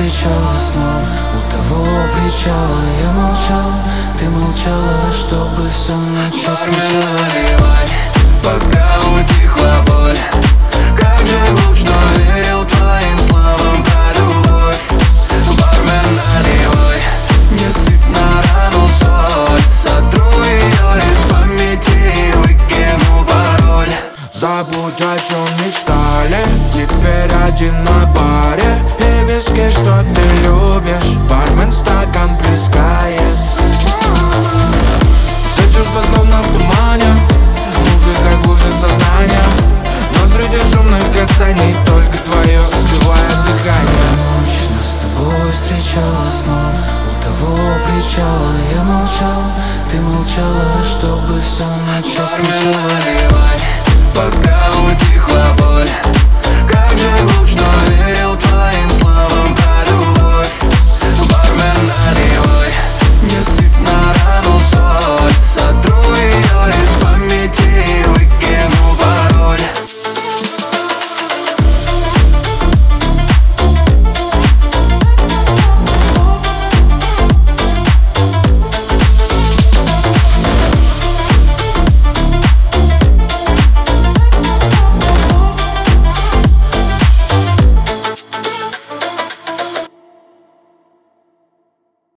встречала сном. У того причала я молчал, ты молчала, чтобы все начать сначала. Наливай, пока утихла боль. Как же глуп, что верил твоим словам про любовь. Бармен, наливай, не сыпь на рану соль. Сотру ее из памяти и выкину пароль. Забудь, о чем мечтали, теперь один на баре. И виски, что ты любишь, бармен стакан плескает. Все чувства словно в тумане, музыка глушит сознание. Но среди шумных касаний только твое сбивает дыхание. Ночь нас с тобой встречала сном. У того причала я молчал, ты молчала, чтобы все начать сначала. Наливай, пока утихла боль. Как же глубже